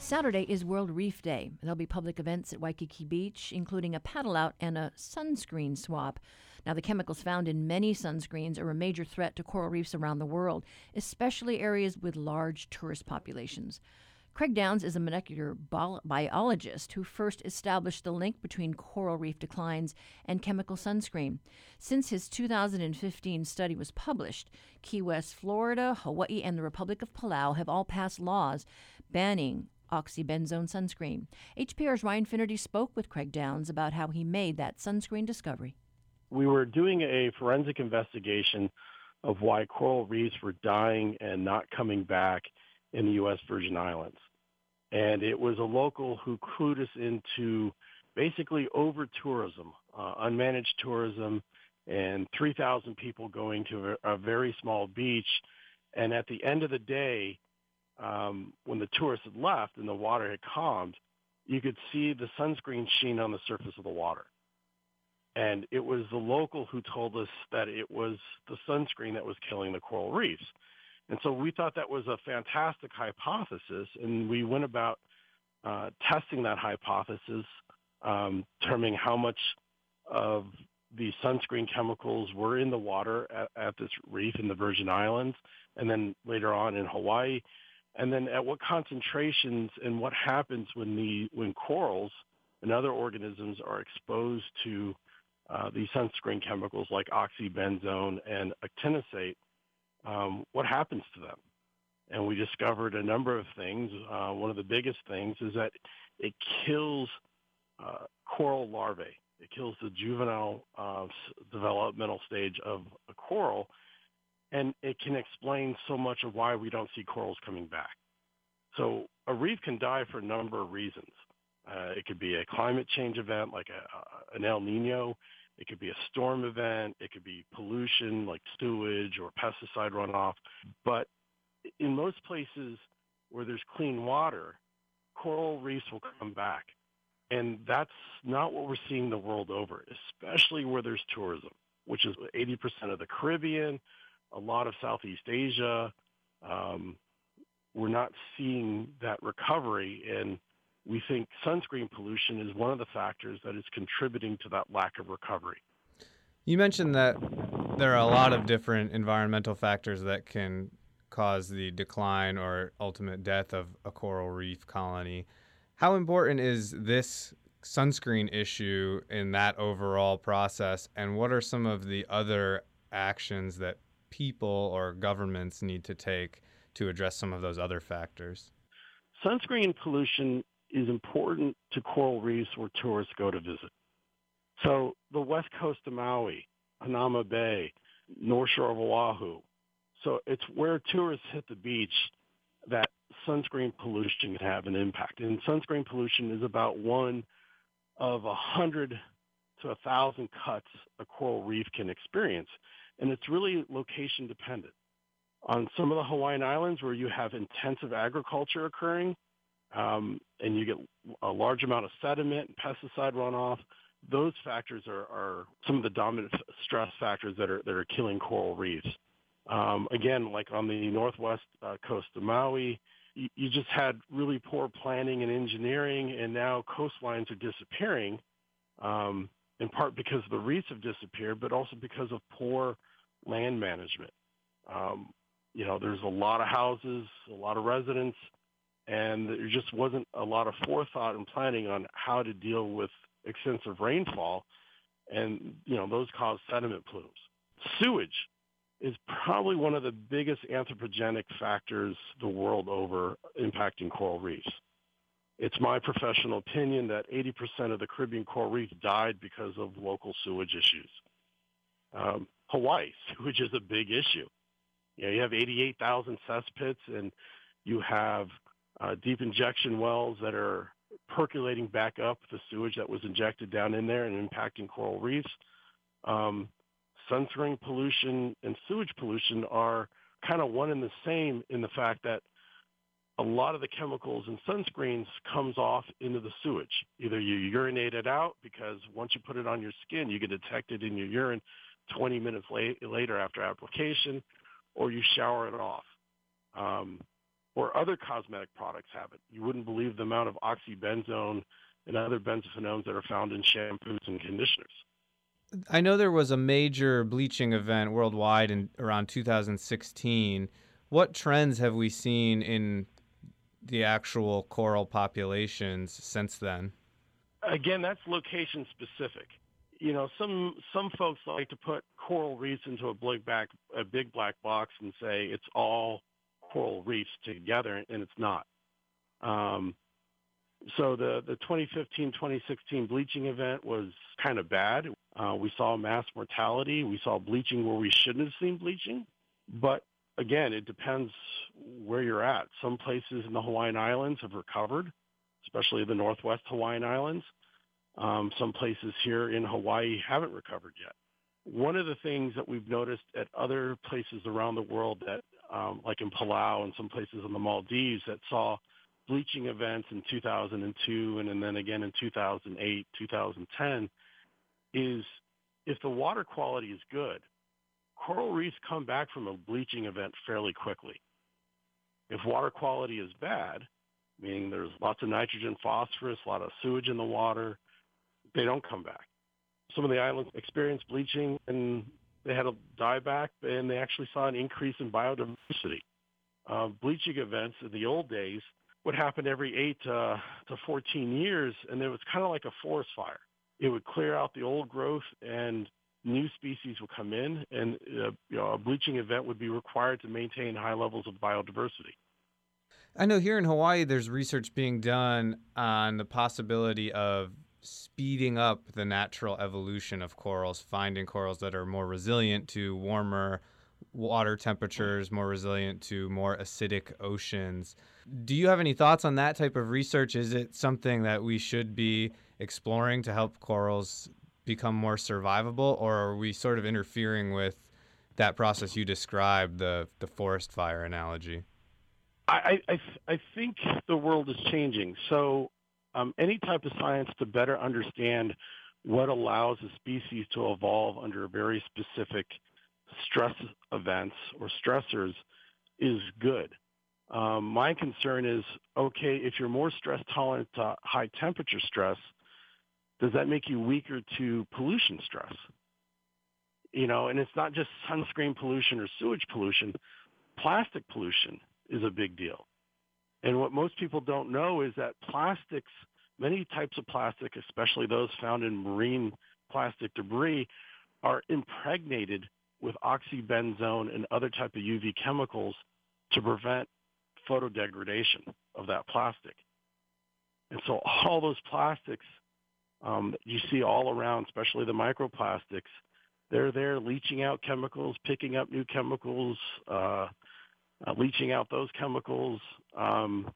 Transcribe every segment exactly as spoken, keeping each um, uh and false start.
Saturday is World Reef Day. There'll be public events at Waikiki Beach, including a paddle out and a sunscreen swap. Now, the chemicals found in many sunscreens are a major threat to coral reefs around the world, especially areas with large tourist populations. Craig Downs is a molecular bio- biologist who first established the link between coral reef declines and chemical sunscreen. Since his two thousand fifteen study was published, Key West, Florida, Hawaii, and the Republic of Palau have all passed laws banning oxybenzone sunscreen. H P R's Ryan Finnerty spoke with Craig Downs about how he made that sunscreen discovery. We were doing a forensic investigation of why coral reefs were dying and not coming back in the U S Virgin Islands. And it was a local who clued us into basically over-tourism, uh, unmanaged tourism, and three thousand people going to a, a very small beach. And at the end of the day, um, when the tourists had left and the water had calmed, you could see the sunscreen sheen on the surface of the water. And it was the local who told us that it was the sunscreen that was killing the coral reefs. And so we thought that was a fantastic hypothesis, and we went about uh, testing that hypothesis, um, determining how much of the sunscreen chemicals were in the water at, at this reef in the Virgin Islands, and then later on in Hawaii, and then at what concentrations and what happens when the when corals and other organisms are exposed to uh, these sunscreen chemicals like oxybenzone and actinosate. Um, what happens to them? And we discovered a number of things. Uh, one of the biggest things is that it kills uh, coral larvae. It kills the juvenile uh, developmental stage of a coral, and it can explain so much of why we don't see corals coming back. So a reef can die for a number of reasons. Uh, it could be a climate change event like a, an El Nino. It could be a storm event. It could be pollution like sewage or pesticide runoff. But in most places where there's clean water, coral reefs will come back. And that's not what we're seeing the world over, especially where there's tourism, which is eighty percent of the Caribbean, a lot of Southeast Asia. Um, we're not seeing that recovery, and we think sunscreen pollution is one of the factors that is contributing to that lack of recovery. You mentioned that there are a lot of different environmental factors that can cause the decline or ultimate death of a coral reef colony. How important is this sunscreen issue in that overall process, and what are some of the other actions that people or governments need to take to address some of those other factors? Sunscreen pollution is important to coral reefs where tourists go to visit. So the west coast of Maui, Hanauma Bay, North Shore of Oahu. So it's where tourists hit the beach that sunscreen pollution can have an impact. And sunscreen pollution is about one of a hundred to a thousand cuts a coral reef can experience. And it's really location dependent. On some of the Hawaiian Islands where you have intensive agriculture occurring, um, and you get a large amount of sediment and pesticide runoff, those factors are, are some of the dominant stress factors that are that are killing coral reefs. Um, again, like on the northwest uh, coast of Maui, you, you just had really poor planning and engineering, and now coastlines are disappearing, um, in part because the reefs have disappeared, but also because of poor land management. Um, you know, there's a lot of houses, a lot of residents, and there just wasn't a lot of forethought and planning on how to deal with extensive rainfall, and, you know, those cause sediment plumes. Sewage is probably one of the biggest anthropogenic factors the world over impacting coral reefs. It's my professional opinion that eighty percent of the Caribbean coral reef died because of local sewage issues. Um, Hawaii, sewage is a big issue. You know, you have eighty-eight thousand cesspits, and you have uh, deep injection wells that are percolating back up the sewage that was injected down in there and impacting coral reefs. Um, sunscreen pollution and sewage pollution are kind of one and the same in the fact that a lot of the chemicals in sunscreens comes off into the sewage. Either you urinate it out, because once you put it on your skin, you can detect it in your urine twenty minutes late, later after application, or you shower it off. Um, or other cosmetic products have it. You wouldn't believe the amount of oxybenzone and other benzophenones that are found in shampoos and conditioners. I know there was a major bleaching event worldwide in around two thousand sixteen. What trends have we seen in the actual coral populations since then? Again, that's location specific. You know, some some folks like to put coral reefs into a big back a big black box and say it's all coral reefs together, and it's not. Um, so the the twenty fifteen twenty sixteen bleaching event was kind of bad. Uh, we saw mass mortality. We saw bleaching where we shouldn't have seen bleaching. But again, it depends where you're at. Some places in the Hawaiian Islands have recovered, especially the Northwest Hawaiian Islands. Um, some places here in Hawaii haven't recovered yet. One of the things that we've noticed at other places around the world that, um, like in Palau and some places in the Maldives that saw bleaching events in two thousand two and, and then again in two thousand eight, two thousand ten, is if the water quality is good, coral reefs come back from a bleaching event fairly quickly. If water quality is bad, meaning there's lots of nitrogen, phosphorus, a lot of sewage in the water, they don't come back. Some of the islands experienced bleaching and they had a dieback, and they actually saw an increase in biodiversity. Uh, bleaching events in the old days would happen every eight uh, to fourteen years, and it was kind of like a forest fire. It would clear out the old growth, and new species would come in, and uh, you know, a bleaching event would be required to maintain high levels of biodiversity. I know here in Hawaii there's research being done on the possibility of speeding up the natural evolution of corals, finding corals that are more resilient to warmer water temperatures, more resilient to more acidic oceans. Do you have any thoughts on that type of research? Is it something that we should be exploring to help corals become more survivable, or are we sort of interfering with that process you described, the the forest fire analogy? I, I, I think the world is changing. So um, any type of science to better understand what allows a species to evolve under very specific stress events or stressors is good. Um, my concern is, okay, if you're more stress tolerant to high temperature stress, does that make you weaker to pollution stress? You know, and it's not just sunscreen pollution or sewage pollution. Plastic pollution is a big deal. And what most people don't know is that plastics, many types of plastic, especially those found in marine plastic debris, are impregnated with oxybenzone and other type of U V chemicals to prevent photodegradation of that plastic. And so all those plastics um, that you see all around, especially the microplastics, they're there leaching out chemicals, picking up new chemicals, uh, uh, leaching out those chemicals. Um,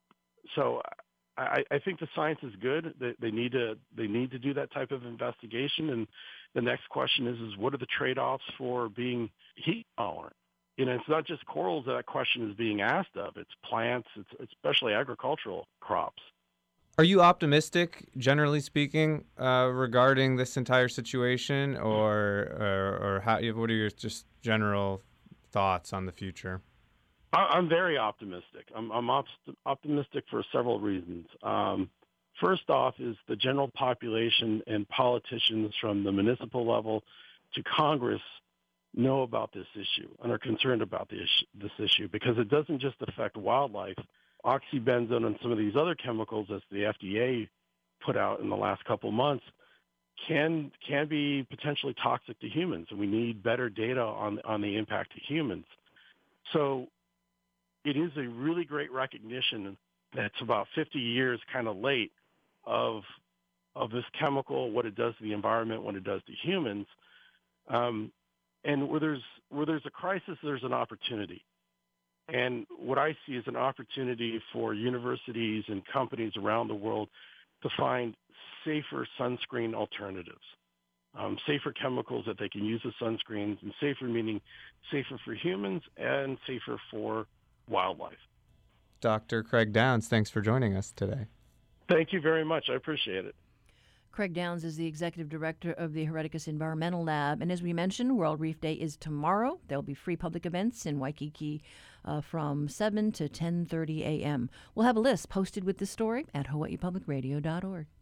so I, I think the science is good. They, they need to they need to do that type of investigation. And the next question is, is what are the trade-offs for being heat tolerant? You know, it's not just corals that that question is being asked of. It's plants, it's especially agricultural crops. Are you optimistic, generally speaking, uh, regarding this entire situation, or, or or how? What are your just general thoughts on the future? I'm very optimistic. I'm, I'm op- optimistic for several reasons. Um, first off is the general population and politicians from the municipal level to Congress know about this issue and are concerned about the issue, this issue because it doesn't just affect wildlife. Oxybenzone and some of these other chemicals, as the F D A put out in the last couple of months, can can be potentially toxic to humans, and we need better data on on the impact to humans. So it is a really great recognition that's about fifty years kind of late of of this chemical, what it does to the environment, what it does to humans. Um, and where there's where there's a crisis, there's an opportunity. And what I see is an opportunity for universities and companies around the world to find safer sunscreen alternatives, um, safer chemicals that they can use as sunscreens, and safer meaning safer for humans and safer for wildlife. Doctor Craig Downs, thanks for joining us today. Thank you very much. I appreciate it. Craig Downs is the executive director of the Hereticus Environmental Lab. And as we mentioned, World Reef Day is tomorrow. There'll be free public events in Waikiki uh, from seven to ten thirty a.m. We'll have a list posted with this story at hawaii public radio dot org.